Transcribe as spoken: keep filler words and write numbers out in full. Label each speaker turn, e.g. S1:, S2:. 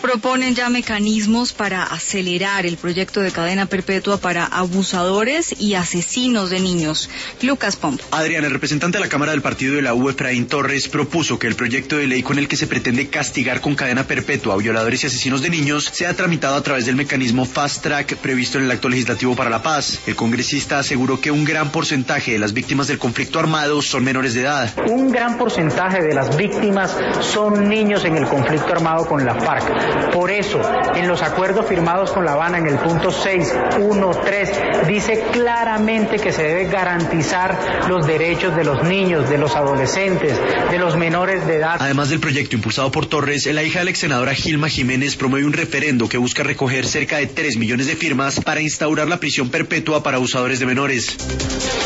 S1: proponen ya mecanismos para acelerar el proyecto de cadena perpetua para abusadores y asesinos de niños. Lucas Pomp.
S2: Adrián, el representante de la Cámara del Partido de la U, Efraín Torres, propuso que el proyecto de ley con el que se pretende castigar con cadena perpetua a violadores y asesinos de niños sea tramitado a través del mecanismo Fast Track previsto en el Acto Legislativo para la Paz. El congresista aseguró que un gran porcentaje de las víctimas del conflicto armado son menores de edad.
S3: Un gran porcentaje de las víctimas son niños en el conflicto armado con la FARC. Por eso, en los acuerdos firmados con La Habana en el punto seis, uno, tres, dice claramente que se debe garantizar los derechos de los niños, de los adolescentes, de los menores de edad.
S2: Además del proyecto impulsado por Torres, la hija de la ex senadora Gilma Jiménez promueve un referendo que busca recoger cerca de tres millones de firmas para instaurar la prisión perpetua para abusadores de menores.